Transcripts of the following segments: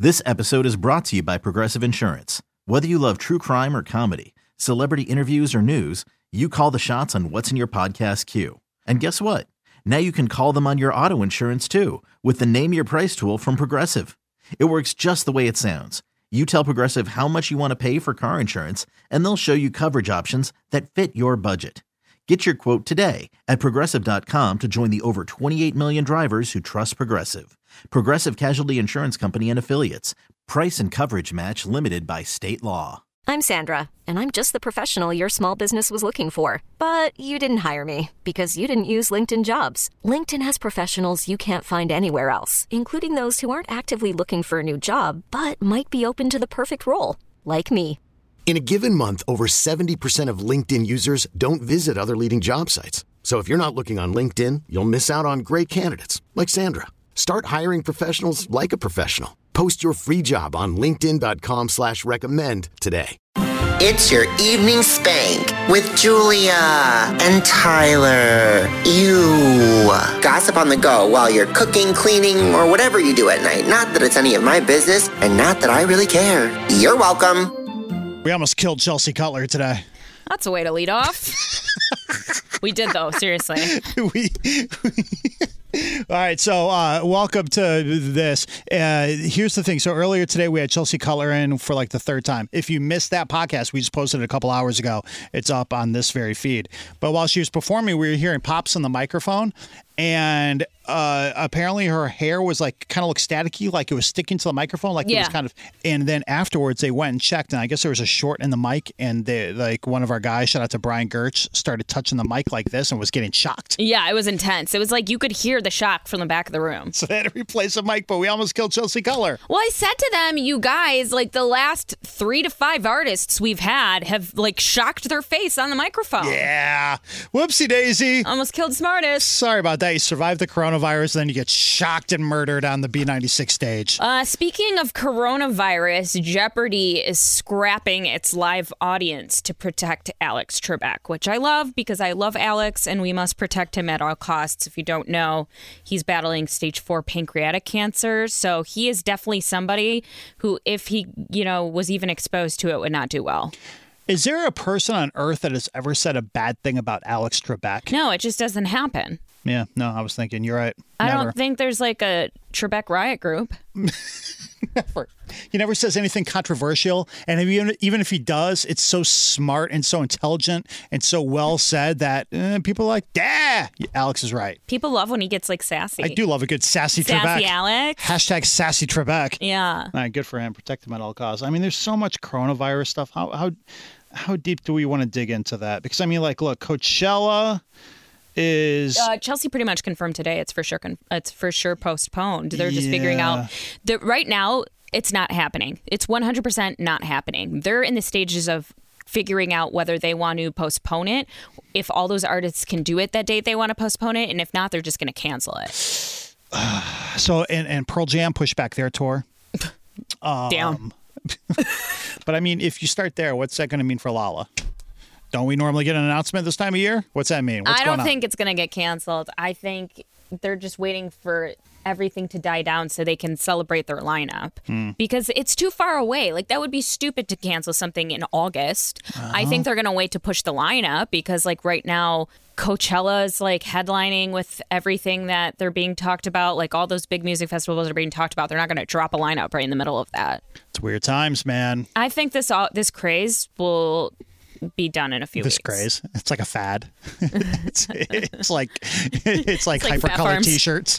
This episode is brought to you by Progressive Insurance. Whether you love true crime or comedy, celebrity interviews or news, you call the shots on what's in your podcast queue. And guess what? Now you can call them on your auto insurance too with the Name Your Price tool from Progressive. It works just the way it sounds. You tell Progressive how much you want to pay for car insurance, and they'll show you coverage options that fit your budget. Get your quote today at Progressive.com to join the over 28 million drivers who trust Progressive. Progressive Casualty Insurance Company and Affiliates. Price and coverage match limited by state law. I'm Sandra, and I'm just the professional your small business was looking for. But you didn't hire me because you didn't use LinkedIn Jobs. LinkedIn has professionals you can't find anywhere else, including those who aren't actively looking for a new job, but might be open to the perfect role, like me. In a given month, over 70% of LinkedIn users don't visit other leading job sites. So if you're not looking on LinkedIn, you'll miss out on great candidates like Sandra. Start hiring professionals like a professional. Post your free job on linkedin.com/recommend today. It's your evening spank with Julia and Tyler. Ew. Gossip on the go while you're cooking, cleaning, or whatever you do at night. Not that it's any of my business, and not that I really care. You're welcome. We almost killed Chelsea Cutler today. That's a way to lead off. We did, though, seriously. All right, so welcome to this. Here's the thing. So earlier today, we had Chelsea Cutler in for like the third time. If you missed that podcast, we just posted it a couple hours ago. It's up on this very feed. But while she was performing, we were hearing pops on the microphone. And apparently her hair was like kind of looked staticky, like it was sticking to the microphone, like it was kind of. And then afterwards, they went and checked, and I guess there was a short in the mic, and they, like one of our guys, shout out to Brian Gertz, started touching the mic like this and was getting shocked. Yeah, it was intense. It was like you could hear the shock from the back of the room. So they had to replace the mic, but we almost killed Chelsea Cutler. Well, I said to them, you guys, like the last 3 to 5 artists we've had have like shocked their face on the microphone. Yeah. Whoopsie daisy. Almost killed Smartest. Sorry about that. You survive the coronavirus, then you get shocked and murdered on the B96 stage. Speaking of coronavirus, Jeopardy is scrapping its live audience to protect Alex Trebek, which I love because I love Alex and we must protect him at all costs. If you don't know, he's battling stage 4 pancreatic cancer. So he is definitely somebody who, if he, was even exposed to it, would not do well. Is there a person on earth that has ever said a bad thing about Alex Trebek? No, it just doesn't happen. Yeah, no, I was thinking, you're right. I don't think there's like a Trebek riot group. Never. He never says anything controversial. And even if he does, it's so smart and so intelligent and so well said that people are like, yeah, Alex is right. People love when he gets like sassy. I do love a good sassy Trebek. Sassy Alex. Hashtag sassy Trebek. Yeah. All right, good for him. Protect him at all costs. I mean, there's so much coronavirus stuff. How deep do we want to dig into that? Because I mean, like, look, Coachella is Chelsea pretty much confirmed today. It's for sure postponed. They're just figuring out that right now it's not happening. It's 100% not happening. They're in the stages of figuring out whether they want to postpone it. If all those artists can do it that date, they want to postpone it, and if not, they're just going to cancel it. So and Pearl Jam pushed back their tour. Damn. But I mean, if you start there, what's that going to mean for Lala? Don't we normally get an announcement this time of year? What's that mean? I don't think it's going to get canceled. I think they're just waiting for everything to die down so they can celebrate their lineup because it's too far away. Like that would be stupid to cancel something in August. I think they're going to wait to push the lineup because like right now Coachella is like headlining with everything that they're being talked about. Like all those big music festivals are being talked about. They're not going to drop a lineup right in the middle of that. It's weird times, man. I think this craze will be done in a few weeks. This craze. It's like a fad. it's like hypercolor t-shirts.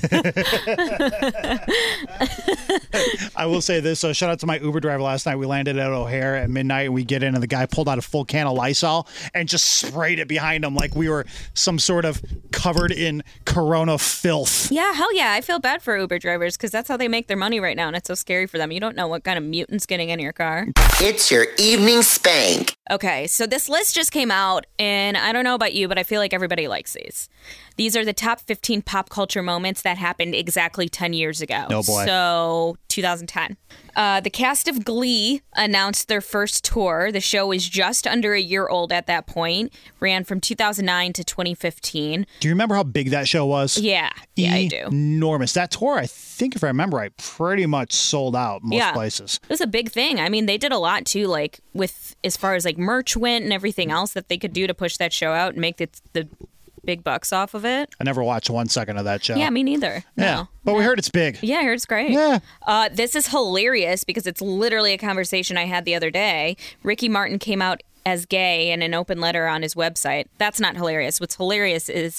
I will say this. So shout out to my Uber driver last night. We landed at O'Hare at midnight and we get in and the guy pulled out a full can of Lysol and just sprayed it behind him like we were some sort of covered in Corona filth. Yeah, hell yeah. I feel bad for Uber drivers because that's how they make their money right now and it's so scary for them. You don't know what kind of mutant's getting in your car. It's your evening spank. Okay, so this list just came out, and I don't know about you, but I feel like everybody likes these. These are the top 15 pop culture moments that happened exactly 10 years ago. Oh, boy. So, 2010. The cast of Glee announced their first tour. The show was just under a year old at that point. Ran from 2009 to 2015. Do you remember how big that show was? Yeah, I do. Enormous. That tour, I think, if I remember right, pretty much sold out most places. It was a big thing. I mean, they did a lot, too, like, with as far as, like, merch went and everything else that they could do to push that show out and make the big bucks off of it. I never watched 1 second of that show. Yeah, me neither. Yeah, No. but we heard it's big. Yeah, I heard it's great. Yeah. This is hilarious because it's literally a conversation I had the other day. Ricky Martin came out as gay in an open letter on his website. That's not hilarious. What's hilarious is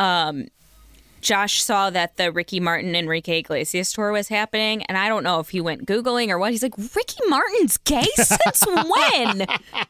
Josh saw that the Ricky Martin Enrique Iglesias tour was happening, and I don't know if he went Googling or what. He's like, Ricky Martin's gay? Since when?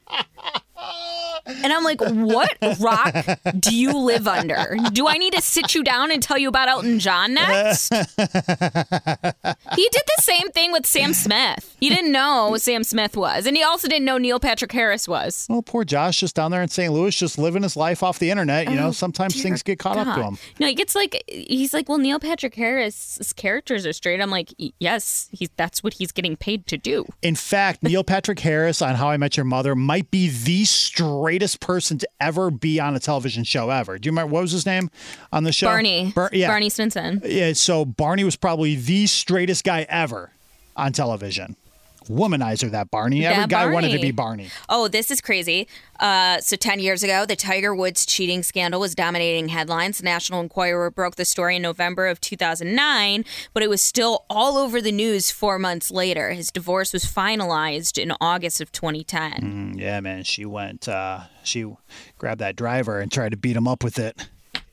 And I'm like, what rock do you live under? Do I need to sit you down and tell you about Elton John next? He did the same thing with Sam Smith. He didn't know who Sam Smith was. And he also didn't know Neil Patrick Harris was. Well, poor Josh, just down there in St. Louis, just living his life off the internet. You know, sometimes things get caught up to him. No, he's like, well, Neil Patrick Harris's characters are straight. I'm like, yes, that's what he's getting paid to do. In fact, Neil Patrick Harris on How I Met Your Mother might be the straightest person to ever be on a television show ever. Do you remember, what was his name on the show? Barney. Barney Stinson. Yeah, so Barney was probably the straightest guy ever on television. Womanizer, that Barney. Every guy wanted to be Barney. Oh, this is crazy. So 10 years ago, the Tiger Woods cheating scandal was dominating headlines. The National Enquirer broke the story in November of 2009, but it was still all over the news 4 months later. His divorce was finalized in August of 2010. Yeah, man. She went, she grabbed that driver and tried to beat him up with it.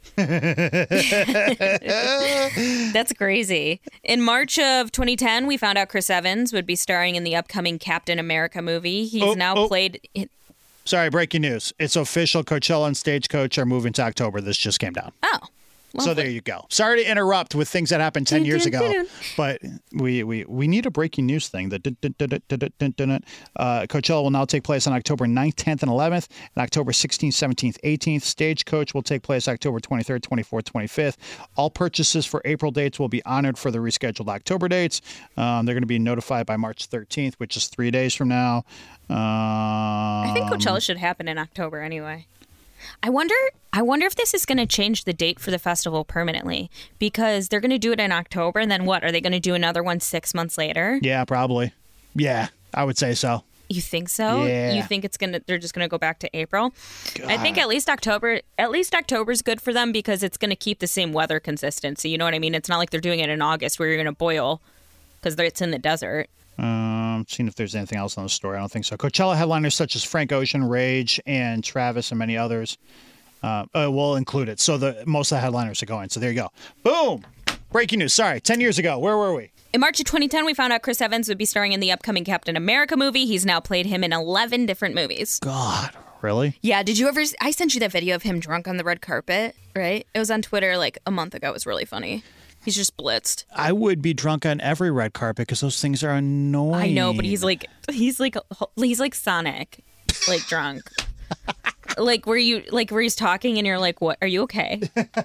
That's crazy. In March of 2010, we found out Chris Evans would be starring in the upcoming Captain America movie. He's now played... Sorry, breaking news. It's official. Coachella and Stagecoach are moving to October. This just came down. Oh. Lovely. So there you go. Sorry to interrupt with things that happened 10 years ago, but we need a breaking news thing. Coachella will now take place on October 9th, 10th, and 11th, and October 16th, 17th, 18th. Stagecoach will take place October 23rd, 24th, 25th. All purchases for April dates will be honored for the rescheduled October dates. They're going to be notified by March 13th, which is 3 days from now. I think Coachella should happen in October anyway. I wonder if this is going to change the date for the festival permanently, because they're going to do it in October, and then what? Are they going to do another one 6 months later? Yeah, probably. Yeah, I would say so. You think so? Yeah. You think they're just going to go back to April? God. I think at least October's good for them because it's going to keep the same weather consistency. You know what I mean? It's not like they're doing it in August where you're going to boil because it's in the desert. Seeing if there's anything else on the story. I don't think so. Coachella headliners such as Frank Ocean, Rage, and Travis, and many others will include it. So most of the headliners are going. So there you go. Boom! Breaking news. Sorry, 10 years ago. Where were we? In March of 2010, we found out Chris Evans would be starring in the upcoming Captain America movie. He's now played him in 11 different movies. God, really? Yeah. Did you ever? I sent you that video of him drunk on the red carpet, right? It was on Twitter like a month ago. It was really funny. He's just blitzed. I would be drunk on every red carpet because those things are annoying. I know, but he's like Sonic, like drunk. Like where he's talking and you're like, what? Are you okay?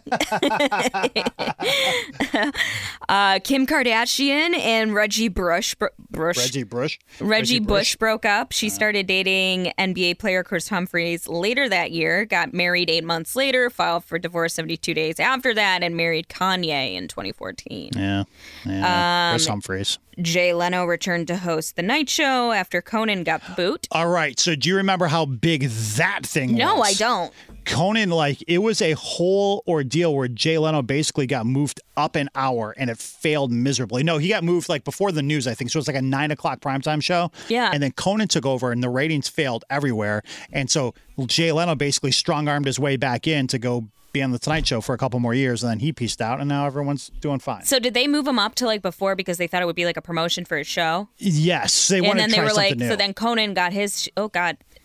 Kim Kardashian and Reggie Bush broke up. She started dating NBA player Chris Humphries later that year, got married 8 months later, filed for divorce 72 days after that, and married Kanye in 2014. Yeah. Chris Humphries. Jay Leno returned to host The Night Show after Conan got the boot. All right. So do you remember how big that thing was? No, I don't. Conan, it was a whole ordeal where Jay Leno basically got moved up an hour and it failed miserably. No, he got moved before the news, I think. So it was like a 9 o'clock primetime show. Yeah. And then Conan took over and the ratings failed everywhere. And so Jay Leno basically strong-armed his way back in to go be on The Tonight Show for a couple more years, and then he pieced out, and now everyone's doing fine. So did they move him up to before because they thought it would be like a promotion for his show? Yes, they wanted to try something new. So then Conan got his. Oh God,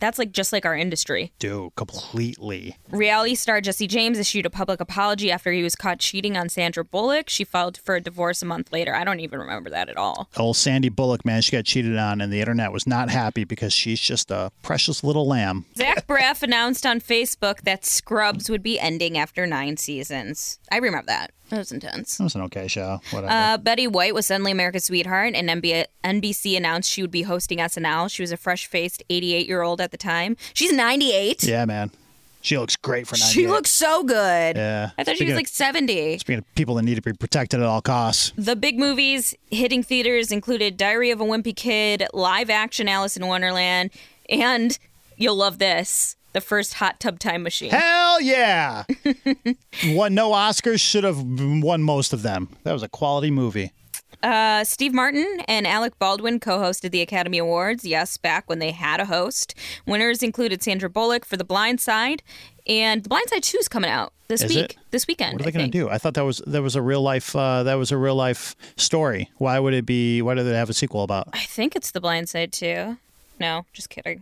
That's like just like our industry. Dude, completely. Reality star Jesse James issued a public apology after he was caught cheating on Sandra Bullock. She filed for a divorce a month later. I don't even remember that at all. Old Sandy Bullock, man, she got cheated on, and the internet was not happy because she's just a precious little lamb. Zach Braff announced on Facebook that Scrubs would be ending after 9 seasons. I remember that. That was intense. It was an okay show. Whatever. Betty White was suddenly America's sweetheart, and NBC announced she would be hosting SNL. She was a fresh-faced 88-year-old at the time. She's 98. Yeah, man. She looks great for 98. She looks so good. Yeah. I thought she was like 70. Speaking of people that need to be protected at all costs. The big movies hitting theaters included Diary of a Wimpy Kid, live-action Alice in Wonderland, and, you'll love this, the first Hot Tub Time Machine. Hell yeah! Won no Oscars, should have won most of them. That was a quality movie. Steve Martin and Alec Baldwin co-hosted the Academy Awards, yes, back when they had a host. Winners included Sandra Bullock for The Blind Side, and The Blind Side 2 is coming out this weekend. What are they going to do? I thought that was a real life story. Why do they have a sequel about? I think it's The Blind Side 2. No, just kidding.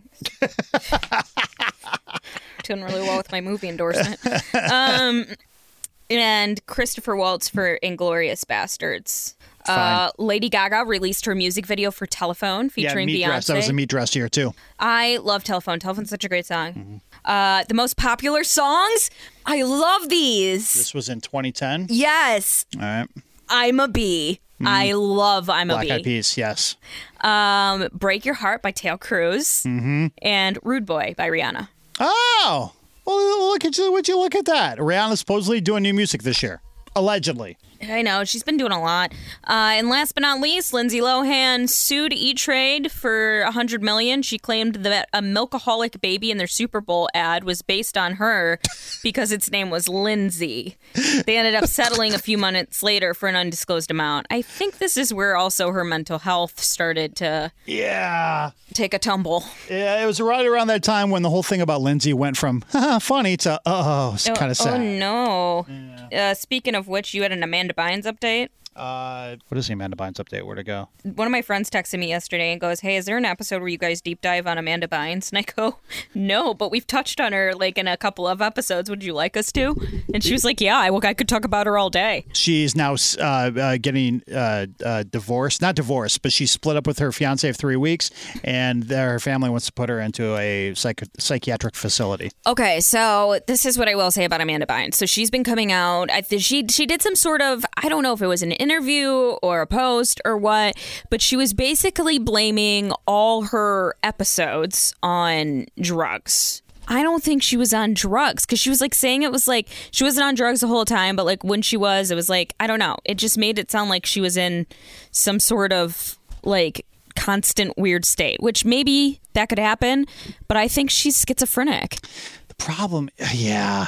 Doing really well with my movie endorsement. And Christopher Waltz for Inglourious Bastards. Lady Gaga released her music video for Telephone featuring Beyonce. Dress. That was a Meat Dress here, too. I love Telephone. Telephone's such a great song. Mm-hmm. The most popular songs? I love these. This was in 2010? Yes. All right. I'm a Bee. I love I'm a Bee. Black Eyed Peas, yes. Break Your Heart by Tail Cruz. Mm-hmm. And Rude Boy by Rihanna. Oh! Well, look at you. Would you look at that? Rihanna's supposedly doing new music this year. Allegedly. I know. She's been doing a lot. And last but not least, Lindsay Lohan sued E-Trade for $100 million. She claimed that a milkaholic baby in their Super Bowl ad was based on her because its name was Lindsay. They ended up settling a few months later for an undisclosed amount. I think this is where also her mental health started to take a tumble. Yeah, it was right around that time when the whole thing about Lindsay went from funny to it's kind of sad. Oh, no. Yeah. Speaking of which, you had an Amanda Bynes update. What is the Amanda Bynes update? Where'd it go? One of my friends texted me yesterday and goes, hey, is there an episode where you guys deep dive on Amanda Bynes? And I go, no, but we've touched on her like in a couple of episodes. Would you like us to? And she was like, yeah, I could talk about her all day. She's now getting divorced. Not divorced, but she split up with her fiance of 3 weeks, and her family wants to put her into a psychiatric facility. Okay, so this is what I will say about Amanda Bynes. So she's been coming out. She did some sort of, I don't know if it was an interview or a post or what, but she was basically blaming all her episodes on drugs. I don't think she was on drugs because she was like saying it was like she wasn't on drugs the whole time, but like when she was, it was like, I don't know. It just made it sound like she was in some sort of like constant weird state, which maybe that could happen, but I think she's schizophrenic. Problem, yeah.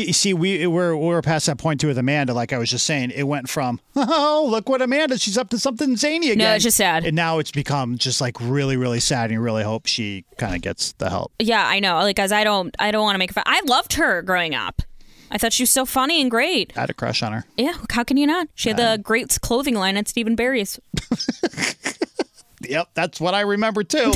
We're past that point too with Amanda. Like I was just saying, it went from look what Amanda, she's up to something zany again. No, it's just sad, and now it's become just like really, really sad. And you really hope she kind of gets the help. Yeah, I know. Like, as I don't want to make fun. I loved her growing up. I thought she was so funny and great. I had a crush on her. Yeah, how can you not? She had the great clothing line at Stephen Barry's. Yep, that's what I remember too.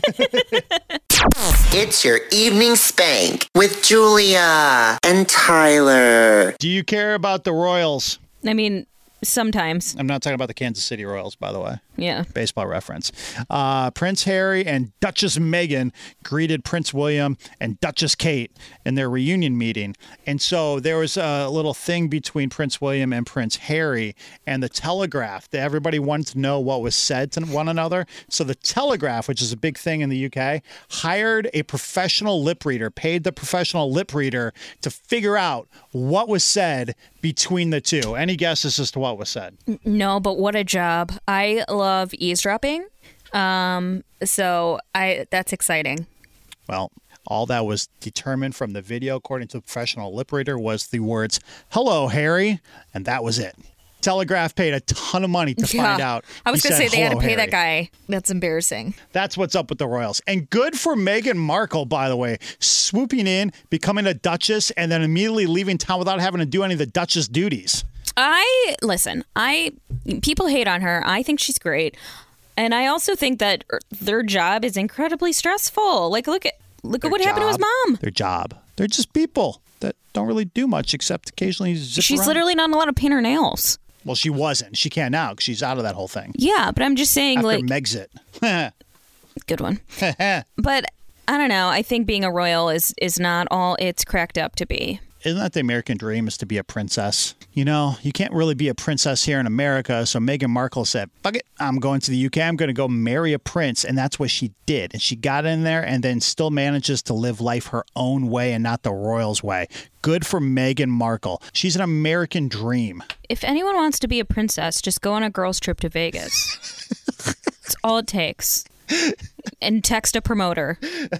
It's your evening spank with Julia and Tyler. Do you care about the Royals? I mean, sometimes. I'm not talking about the Kansas City Royals, by the way. Yeah. Baseball reference. Prince Harry and Duchess Meghan greeted Prince William and Duchess Kate in their reunion meeting. And so there was a little thing between Prince William and Prince Harry and the Telegraph. That everybody wanted to know what was said to one another. So the Telegraph, which is a big thing in the UK, hired a professional lip reader, paid the professional lip reader to figure out what was said between the two. Any guesses as to what was said? No, but what a job. I love eavesdropping. So that's exciting. Well, all that was determined from the video, according to the professional lip reader, was the words, "Hello, Harry," and that was it. Telegraph paid a ton of money to find out. I was going to say they had to pay Harry. that guy. That's embarrassing. That's what's up with the Royals. And good for Meghan Markle, by the way, swooping in, becoming a Duchess, and then immediately leaving town without having to do any of the Duchess duties. People hate on her. I think she's great. And I also think that their job is incredibly stressful. Like, look Look at what happened to his mom. Their job. They're just people that don't really do much except occasionally zip She's around. literally not allowed to paint her nails. Well, she wasn't. She can now because she's out of that whole thing. Yeah, but I'm just saying, After like, Megxit. good one. But I don't know. I think being a royal is not all it's cracked up to be. Isn't that the American dream, is to be a princess? You know, you can't really be a princess here in America. So Meghan Markle said, fuck it, I'm going to the UK. I'm going to go marry a prince. And that's what she did. And she got in there and then still manages to live life her own way and not the royals' way. Good for Meghan Markle. She's an American dream. If anyone wants to be a princess, just go on a girls' trip to Vegas. That's all it takes. And text a promoter.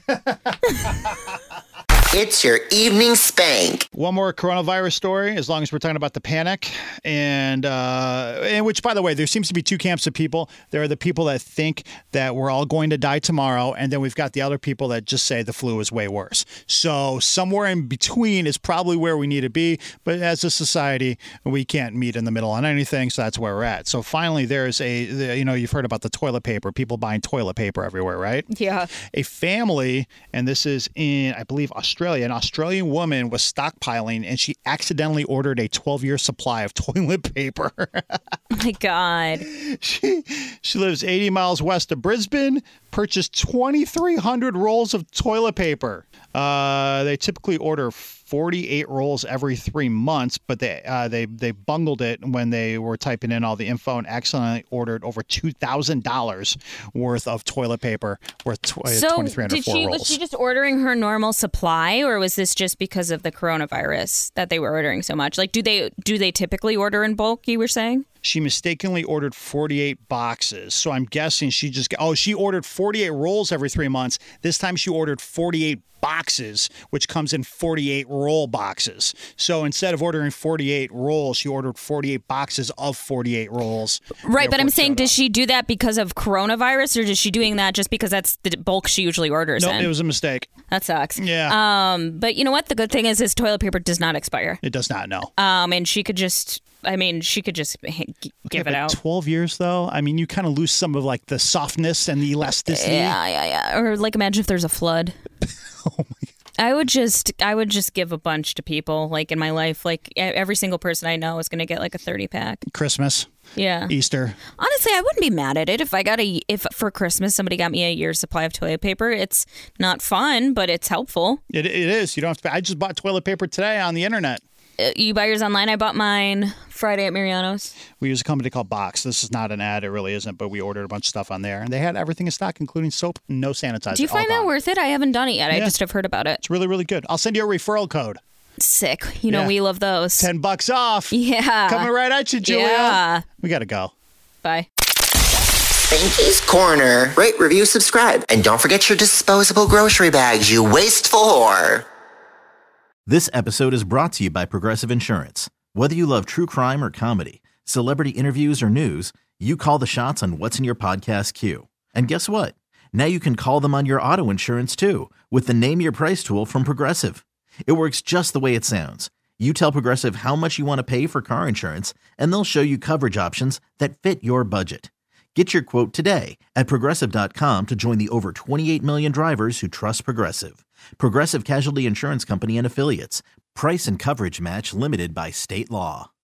It's your evening spank. One more coronavirus story, as long as we're talking about the panic. And which, by the way, there seems to be two camps of people. There are the people that think that we're all going to die tomorrow. And then we've got the other people that just say the flu is way worse. So somewhere in between is probably where we need to be. But as a society, we can't meet in the middle on anything. So that's where we're at. So finally, there's you've heard about the toilet paper, people buying toilet paper everywhere, right? Yeah. A family, and this is in, I believe, Australia. An Australian woman was stockpiling and she accidentally ordered a 12-year supply of toilet paper. Oh my God. She lives 80 miles west of Brisbane, purchased 2,300 rolls of toilet paper. They typically order 48 rolls every 3 months, but they bungled it when they were typing in all the info and accidentally ordered over $2,000 worth of toilet paper worth 2,304 rolls. Was she just ordering her normal supply, or was this just because of the coronavirus that they were ordering so much? Like, do they typically order in bulk, you were saying? She mistakenly ordered 48 boxes. So I'm guessing she ordered 48 rolls every 3 months. This time she ordered 48 boxes, which comes in 48 roll boxes. So instead of ordering 48 rolls, she ordered 48 boxes of 48 rolls. Right, but I'm saying, does she do that because of coronavirus, or is she doing that just because that's the bulk she usually orders in? Nope, it was a mistake. That sucks. Yeah. But you know what? The good thing is this toilet paper does not expire. It does not, no. And she could just give it out. 12 years, though? I mean, you kind of lose some of, like, the softness and the elasticity. Yeah. Or, like, imagine if there's a flood. Oh, my God. I would just give a bunch to people, like, in my life. Like, every single person I know is going to get, like, a 30-pack. Christmas. Yeah. Easter. Honestly, I wouldn't be mad at it if for Christmas somebody got me a year's supply of toilet paper. It's not fun, but it's helpful. It is. You don't have to pay. I just bought toilet paper today on the internet. You buy yours online? I bought mine Friday at Mariano's. We use a company called Box. This is not an ad. It really isn't, but we ordered a bunch of stuff on there. And they had everything in stock, including soap, no sanitizer. Do you find that worth it? I haven't done it yet. Yeah. I just have heard about it. It's really, really good. I'll send you a referral code. Sick. You know, we love those. $10 off. Yeah. Coming right at you, Julia. Yeah. We got to go. Bye. Spanky's Corner. Rate, review, subscribe. And don't forget your disposable grocery bags, you wasteful whore. This episode is brought to you by Progressive Insurance. Whether you love true crime or comedy, celebrity interviews or news, you call the shots on what's in your podcast queue. And guess what? Now you can call them on your auto insurance too with the Name Your Price tool from Progressive. It works just the way it sounds. You tell Progressive how much you want to pay for car insurance, and they'll show you coverage options that fit your budget. Get your quote today at Progressive.com to join the over 28 million drivers who trust Progressive. Progressive Casualty Insurance Company and Affiliates. Price and coverage match limited by state law.